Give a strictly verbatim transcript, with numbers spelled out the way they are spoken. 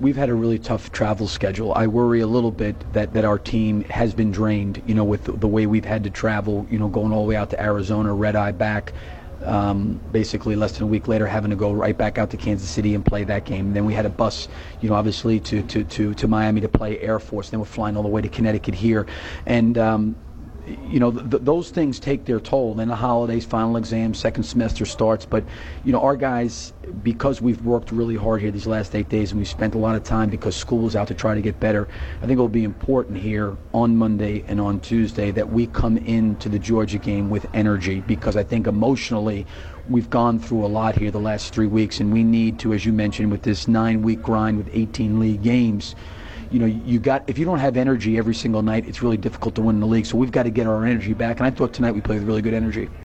we've had a really tough travel schedule. I worry a little bit that, that our team has been drained, you know, with the, the way we've had to travel, you know, going all the way out to Arizona, red eye back. Um, basically less than a week later having to go right back out to Kansas City and play that game. And then we had a bus, you know, obviously to, to, to, to Miami to play Air Force. Then we're flying all the way to Connecticut here. And, um, you know, th- those things take their toll. Then the holidays, final exams, second semester starts. But, you know, our guys, because we've worked really hard here these last eight days and we've spent a lot of time because school's out to try to get better, I think it will be important here on Monday and on Tuesday that we come into the Georgia game with energy, because I think emotionally we've gone through a lot here the last three weeks, and we need to, as you mentioned, with this nine-week grind with eighteen league games, you know, you got, if you don't have energy every single night, it's really difficult to win the league. So we've got to get our energy back. And I thought tonight we played with really good energy.